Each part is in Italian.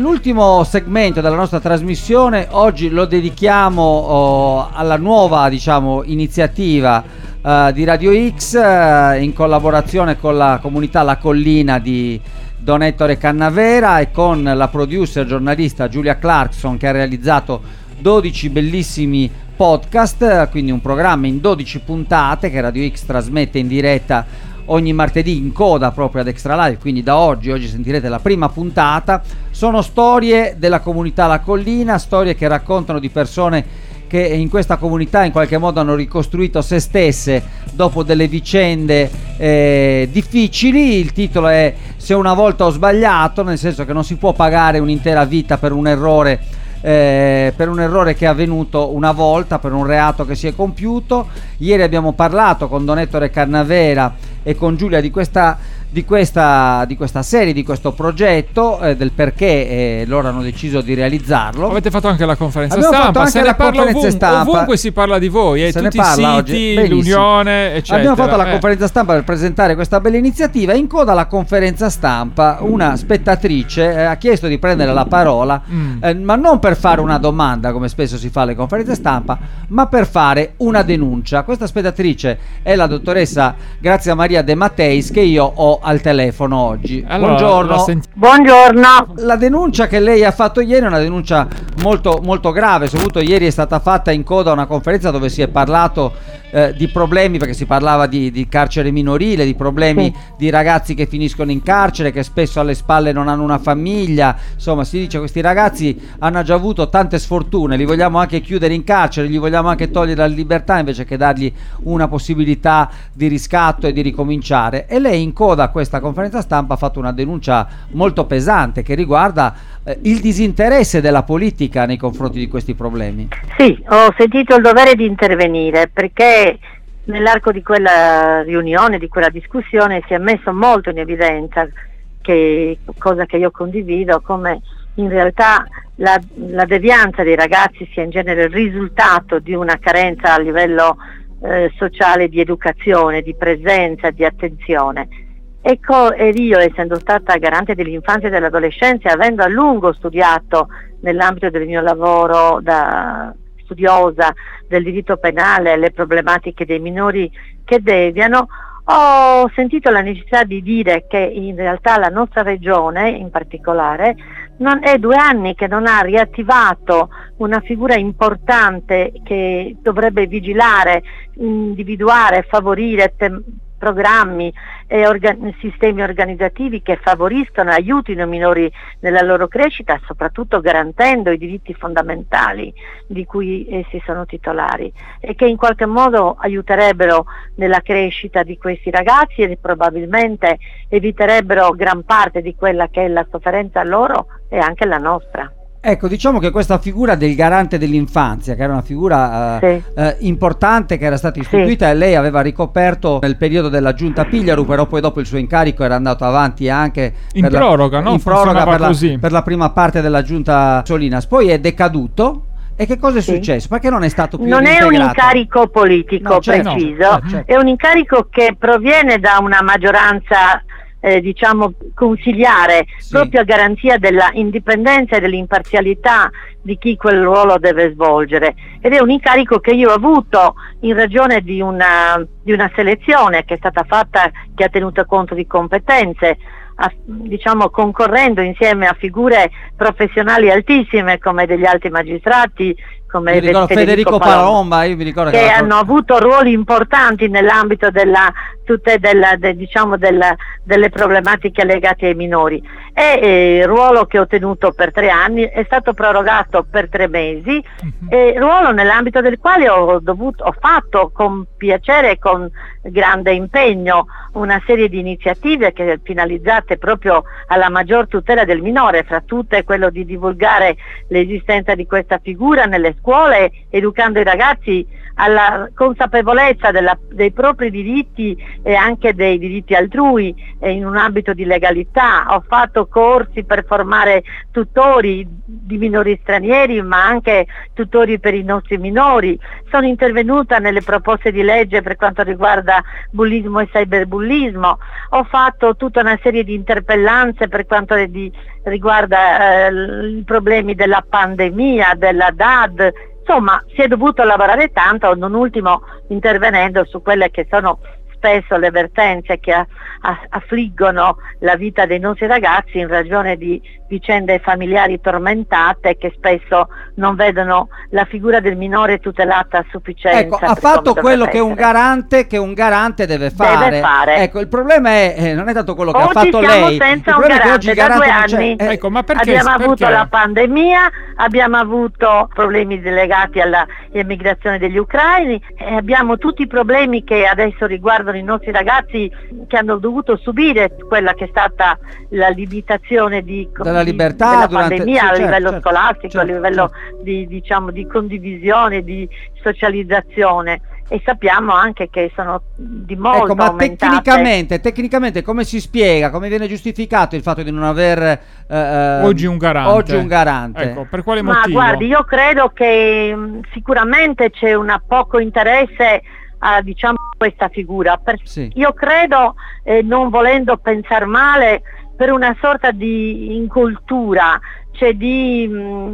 L'ultimo segmento della nostra trasmissione oggi lo dedichiamo alla nuova, diciamo, iniziativa di Radio X in collaborazione con la comunità La Collina di Don Ettore Cannavera e con la producer giornalista Giulia Clarkson, che ha realizzato 12 bellissimi podcast, quindi un programma in 12 puntate che Radio X trasmette in diretta ogni martedì in coda proprio ad Extra Live, quindi da oggi sentirete la prima puntata. Sono storie della comunità La Collina, storie che raccontano di persone che in questa comunità in qualche modo hanno ricostruito se stesse dopo delle vicende difficili. Il titolo è Se una volta ho sbagliato, nel senso che non si può pagare un'intera vita per un errore che è avvenuto una volta, per un reato che si è compiuto. Ieri abbiamo parlato con Don Ettore Cannavera e con Giulia di questa serie, di questo progetto, del perché loro hanno deciso di realizzarlo. Avete fatto anche la conferenza stampa, se ne parla ovunque si parla di voi, tutti i siti, l'Unione, eccetera. Abbiamo fatto la conferenza stampa per presentare questa bella iniziativa. In coda alla conferenza stampa una spettatrice ha chiesto di prendere la parola, ma non per fare una domanda come spesso si fa alle conferenze stampa, ma per fare una denuncia. Questa spettatrice è la dottoressa Grazia Maria De Matteis, che io ho al telefono oggi. Allora, buongiorno. La denuncia che lei ha fatto ieri è una denuncia molto molto grave. Soprattutto ieri è stata fatta in coda a una conferenza dove si è parlato di problemi, perché si parlava di carcere minorile, di problemi di ragazzi che finiscono in carcere, che spesso alle spalle non hanno una famiglia. Insomma, si dice questi ragazzi hanno già avuto tante sfortune, li vogliamo anche chiudere in carcere, gli vogliamo anche togliere la libertà invece che dargli una possibilità di riscatto e di ricominciare. E lei in coda a questa conferenza stampa ha fatto una denuncia molto pesante che riguarda il disinteresse della politica nei confronti di questi problemi. Sì, ho sentito il dovere di intervenire perché nell'arco di quella riunione, di quella discussione, si è messo molto in evidenza, cosa che io condivido, come in realtà la devianza dei ragazzi sia in genere il risultato di una carenza a livello sociale, di educazione, di presenza, di attenzione. Ecco, ed io, essendo stata garante dell'infanzia e dell'adolescenza, avendo a lungo studiato nell'ambito del mio lavoro da studiosa del diritto penale le problematiche dei minori che deviano, ho sentito la necessità di dire che in realtà la nostra regione in particolare è 2 anni che non ha riattivato una figura importante che dovrebbe vigilare, individuare, favorire programmi e sistemi organizzativi che favoriscano e aiutino i minori nella loro crescita, soprattutto garantendo i diritti fondamentali di cui essi sono titolari e che in qualche modo aiuterebbero nella crescita di questi ragazzi e probabilmente eviterebbero gran parte di quella che è la sofferenza loro e anche la nostra. Ecco, diciamo che questa figura del garante dell'infanzia, che era una figura importante, che era stata istituita e lei aveva ricoperto nel periodo della giunta Pigliaru, però poi dopo il suo incarico era andato avanti anche in proroga per la prima parte della giunta Solinas, poi è decaduto. E che cosa è successo? Perché non è stato più Non integrato? È un incarico politico preciso, è un incarico che proviene da una maggioranza consiliare, proprio a garanzia della indipendenza e dell'imparzialità di chi quel ruolo deve svolgere, ed è un incarico che io ho avuto in ragione di una selezione che è stata fatta, che ha tenuto conto di competenze, concorrendo insieme a figure professionali altissime come degli alti magistrati, come Federico Palomba, io mi ricordo che hanno avuto ruoli importanti nell'ambito delle problematiche legate ai minori, e il ruolo che ho tenuto per 3 anni è stato prorogato per 3 mesi, ruolo nell'ambito del quale ho fatto con piacere e con grande impegno una serie di iniziative che finalizzate proprio alla maggior tutela del minore, fra tutte quello di divulgare l'esistenza di questa figura nelle scuole, educando i ragazzi alla consapevolezza dei propri diritti e anche dei diritti altrui in un ambito di legalità. Ho fatto corsi per formare tutori di minori stranieri, ma anche tutori per i nostri minori. Sono intervenuta nelle proposte di legge per quanto riguarda bullismo e cyberbullismo. Ho fatto tutta una serie di interpellanze per quanto riguarda i problemi della pandemia, della DAD. Insomma, si è dovuto lavorare tanto, non ultimo intervenendo su quelle che sono spesso le vertenze che affliggono la vita dei nostri ragazzi in ragione di vicende familiari tormentate che spesso non vedono la figura del minore tutelata a sufficienza. Ecco, ha fatto quello che un garante deve fare. Ecco, il problema è non è tanto quello che ha fatto lei. Senza un garante da 2 anni. Ecco, ma perché? Abbiamo avuto la pandemia, abbiamo avuto problemi legati all'emigrazione degli ucraini e abbiamo tutti i problemi che adesso riguardano i nostri ragazzi che hanno dovuto subire quella che è stata la limitazione della libertà della pandemia a livello scolastico, a livello di condivisione, di socializzazione, e sappiamo anche che sono di molto aumentate. Tecnicamente come si spiega, come viene giustificato il fatto di non aver oggi un garante? Ecco, per quale motivo? Ma guardi, io credo che sicuramente c'è un poco interesse a questa figura. Io credo, non volendo pensare male, per una sorta di incultura, cioè di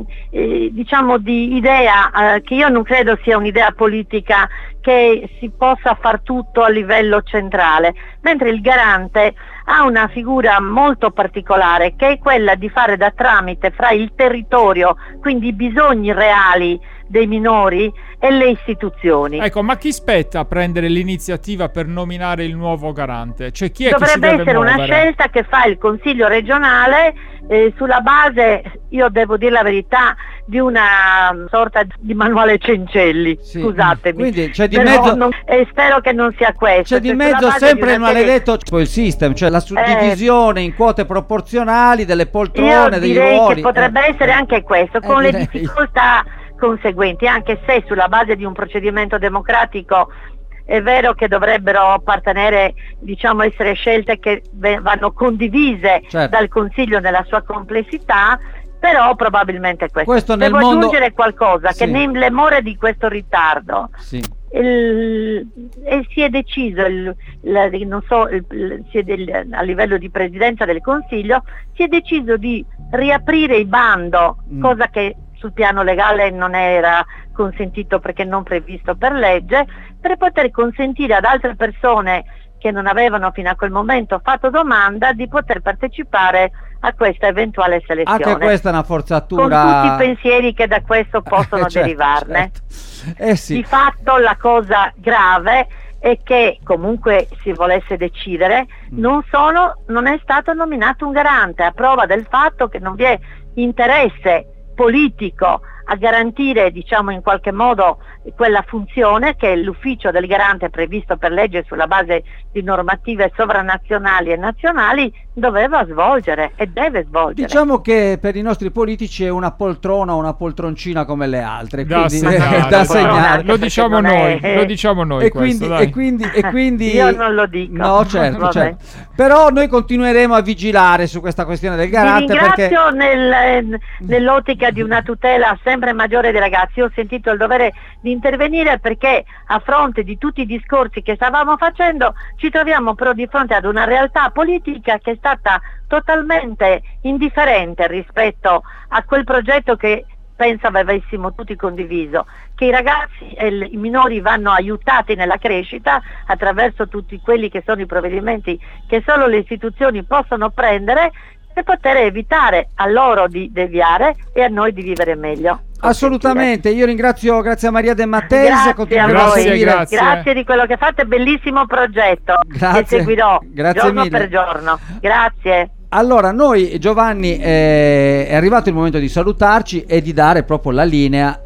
idea che io non credo sia un'idea politica che si possa far tutto a livello centrale, mentre il garante ha una figura molto particolare che è quella di fare da tramite fra il territorio, quindi i bisogni reali dei minori, e le istituzioni. Ecco, ma chi spetta a prendere l'iniziativa per nominare il nuovo garante? Cioè, chi è che si deve Dovrebbe essere una scelta che fa il Consiglio regionale sulla base, io devo dire la verità, di una sorta di manuale Cencelli, scusatemi. Quindi c'è di mezzo spero che non sia questo. C'è di mezzo sempre il maledetto il system, cioè la suddivisione in quote proporzionali delle poltrone, dei ruoli. Io direi che potrebbe essere anche questo, con le difficoltà conseguenti, anche se sulla base di un procedimento democratico è vero che dovrebbero appartenere, essere scelte che vanno condivise dal Consiglio nella sua complessità, però probabilmente questo. Devo aggiungere qualcosa, che nelle more di questo ritardo si è deciso, a livello di Presidenza del Consiglio, si è deciso di riaprire il bando, cosa che sul piano legale non era consentito perché non previsto per legge, per poter consentire ad altre persone che non avevano fino a quel momento fatto domanda di poter partecipare a questa eventuale selezione. Anche questa è una forzatura, con tutti i pensieri che da questo possono derivarne. Di fatto la cosa grave è che comunque si volesse decidere, non è stato nominato un garante, a prova del fatto che non vi è interesse politico a garantire, in qualche modo, quella funzione che l'ufficio del garante previsto per legge sulla base di normative sovranazionali e nazionali doveva svolgere e deve svolgere. Diciamo che per i nostri politici è una poltrona o una poltroncina come le altre, da segnare. Lo diciamo noi e quindi io non lo dico. No, certo. Però noi continueremo a vigilare su questa questione del garante. Vi ringrazio nell'ottica di una tutela sempre maggiore dei ragazzi. Io ho sentito il dovere di intervenire perché, a fronte di tutti i discorsi che stavamo facendo, ci troviamo però di fronte ad una realtà politica che è stata totalmente indifferente rispetto a quel progetto che penso avessimo tutti condiviso, che i ragazzi e i minori vanno aiutati nella crescita attraverso tutti quelli che sono i provvedimenti che solo le istituzioni possono prendere, per poter evitare a loro di deviare e a noi di vivere meglio. Assolutamente, io ringrazio, grazie a Maria De Matteis. Grazie di quello che fate, bellissimo progetto che seguirò giorno per giorno. Grazie. Allora, noi, Giovanni, è arrivato il momento di salutarci e di dare proprio la linea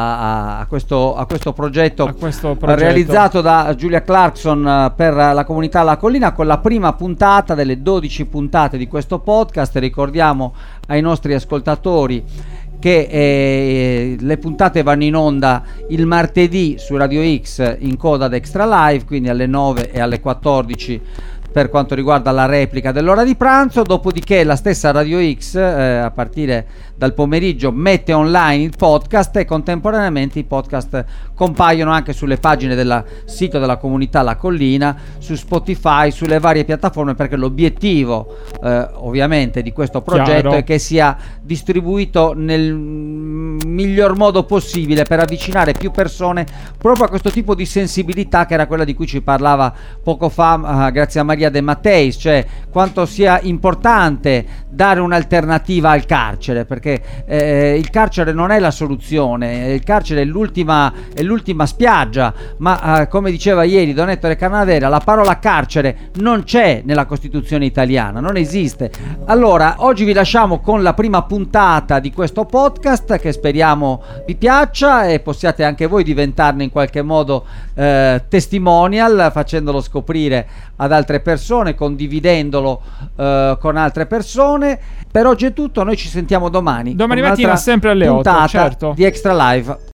a questo progetto realizzato da Giulia Clarkson per la comunità La Collina, con la prima puntata delle 12 puntate di questo podcast. Ricordiamo ai nostri ascoltatori che le puntate vanno in onda il martedì su Radio X in coda ad Extra Live, quindi alle 9 e alle 14 per quanto riguarda la replica dell'ora di pranzo. Dopodiché la stessa Radio X a partire dal pomeriggio mette online il podcast, e contemporaneamente i podcast compaiono anche sulle pagine del sito della comunità La Collina, su Spotify, sulle varie piattaforme, perché l'obiettivo ovviamente di questo progetto è che sia distribuito nel miglior modo possibile per avvicinare più persone proprio a questo tipo di sensibilità, che era quella di cui ci parlava poco fa grazie a Maria De Matteis, cioè quanto sia importante dare un'alternativa al carcere, perché il carcere non è la soluzione, il carcere è l'ultima spiaggia, ma come diceva ieri Don Ettore Canavera, la parola carcere non c'è nella Costituzione italiana, non esiste. Allora oggi vi lasciamo con la prima puntata di questo podcast, che speriamo vi piaccia e possiate anche voi diventarne in qualche modo testimonial, facendolo scoprire ad altre persone, condividendolo con altre persone. Per oggi è tutto, noi ci sentiamo domani mattina sempre alle 8, certo, di Extra Live.